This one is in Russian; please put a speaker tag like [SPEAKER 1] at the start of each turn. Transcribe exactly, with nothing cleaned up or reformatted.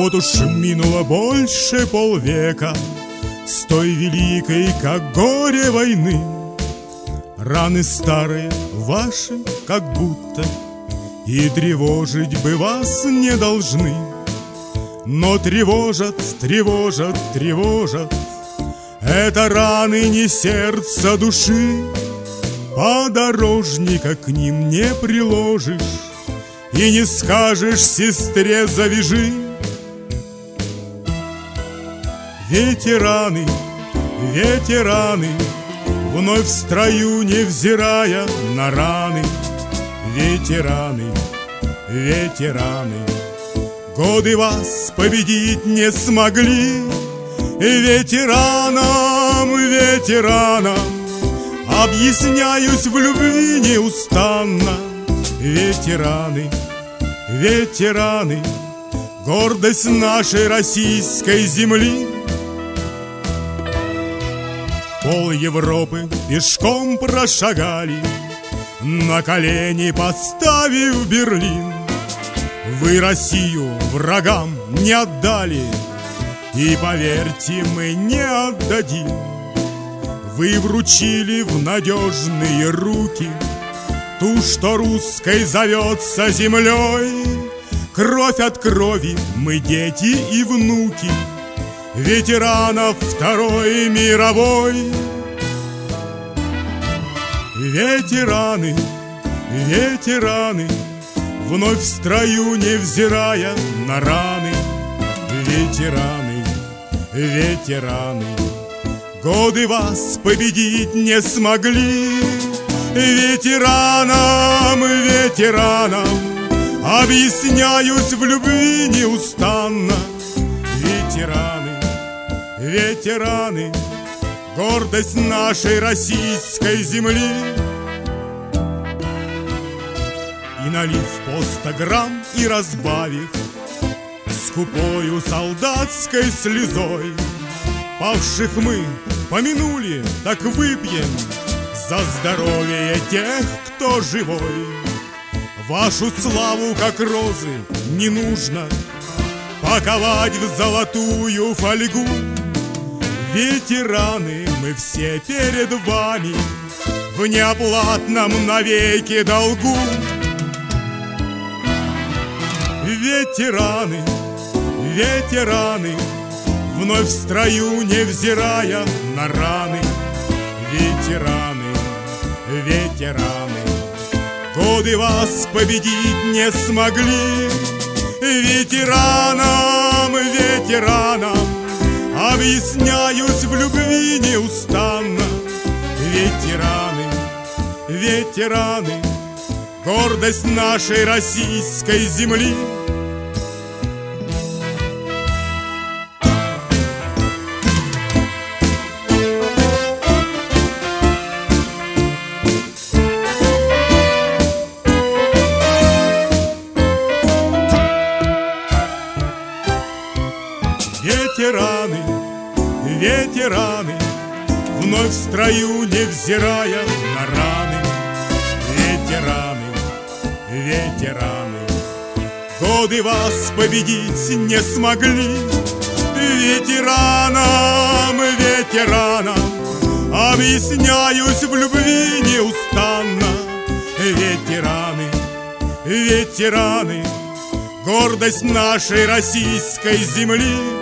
[SPEAKER 1] Вот уж минуло больше полвека с той великой, как горе войны. Раны старые ваши, как будто, и тревожить бы вас не должны. Но тревожат, тревожат, тревожат. Это раны не сердца души. Подорожника к ним не приложишь и не скажешь сестре завяжи. Ветераны, ветераны, вновь в строю, невзирая на раны. Ветераны, ветераны, годы вас победить не смогли. Ветеранам, ветеранам объясняюсь в любви неустанно. Ветераны, ветераны, гордость нашей российской земли. Пол Европы пешком прошагали, на колени поставив Берлин. Вы Россию врагам не отдали, и, поверьте, мы не отдадим. Вы вручили в надежные руки ту, что русской зовется землей. Кровь от крови, мы дети и внуки ветеранов Второй мировой. Ветераны, ветераны, вновь в строю, невзирая на раны. Ветераны, ветераны, годы вас победить не смогли. Ветеранам, ветеранам объясняюсь в любви неустанно. Ветераны, ветераны, гордость нашей российской земли. И налив по сто грамм и разбавив скупою солдатской слезой, павших мы помянули, так выпьем за здоровье тех, кто живой. Вашу славу, как розы, не нужно паковать в золотую фольгу. Ветераны, мы все перед вами в неоплатном навеки долгу. Ветераны, ветераны, вновь в строю, невзирая на раны. Ветераны, ветераны, годы вас победить не смогли. Ветеранам, ветеранам объясняюсь в любви неустанно. Ветераны, ветераны, гордость нашей российской земли. Ветераны, ветераны, вновь в строю, невзирая на раны. Ветераны, ветераны, годы вас победить не смогли. Ветеранам, ветеранам объясняюсь в любви неустанно. Ветераны, ветераны, гордость нашей российской земли.